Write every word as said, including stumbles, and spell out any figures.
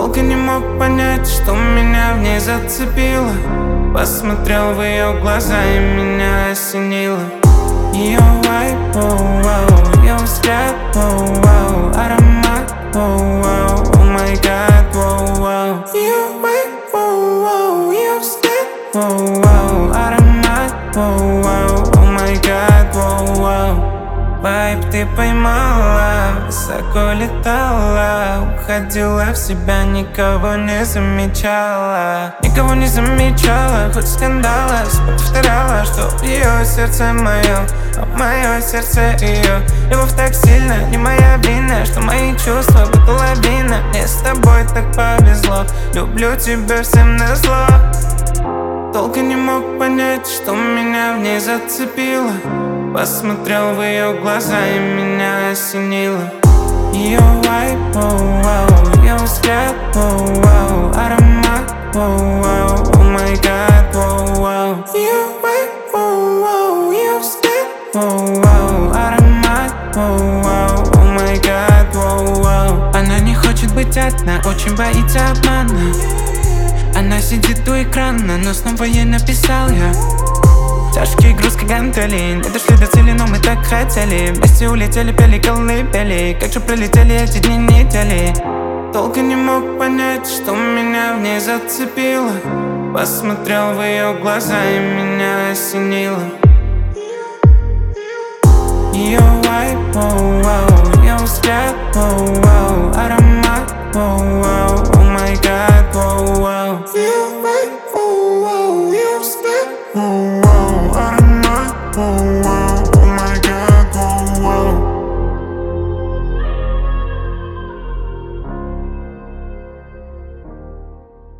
Долго не мог понять, что меня в ней зацепило. Посмотрел в ее глаза и меня осенило. Ее вайб, оу, оу, ее взгляд, оу, оу, аромат, оу, оу, о май гад, оу, оу. Ее вайб, оу, оу, ее взгляд, оу, оу, аромат, оу, оу, о май гад, оу, оу. Вайб ты поймала, высоко летала, уходила в себя, никого не замечала. Никого не замечала, хоть скандала, повторяла, что ее сердце мое, а мое сердце ее. Любовь так сильно, не моя вина, что мои чувства будто лавина. Мне с тобой так повезло, люблю тебя всем назло. Долго не мог понять, что меня в ней зацепило. Посмотрел в ее глаза и меня осенило. Ее вайб, оу, оу, ее взгляд, оу, оу, аромат, оу, оу, о май гад, оу, оу. Ее вайб, оу, оу, ее взгляд, оу, оу, аромат, оу, оу, о май гад, оу, оу. Она не хочет быть одна, очень боится обмана. Она сидит у экрана, но снова ей написал я. Тяжкий груз, как гантели, не дошли до цели, но мы так хотели. Вместе улетели, пели колыбели, как же пролетели эти дни, недели. Долго не мог понять, что меня в ней зацепило. Посмотрел в ее глаза и меня осенило. Ее вайб, оу, оу, ее взгляд, оу, оу, аромат, оу, оу, о май гад, оу, оу.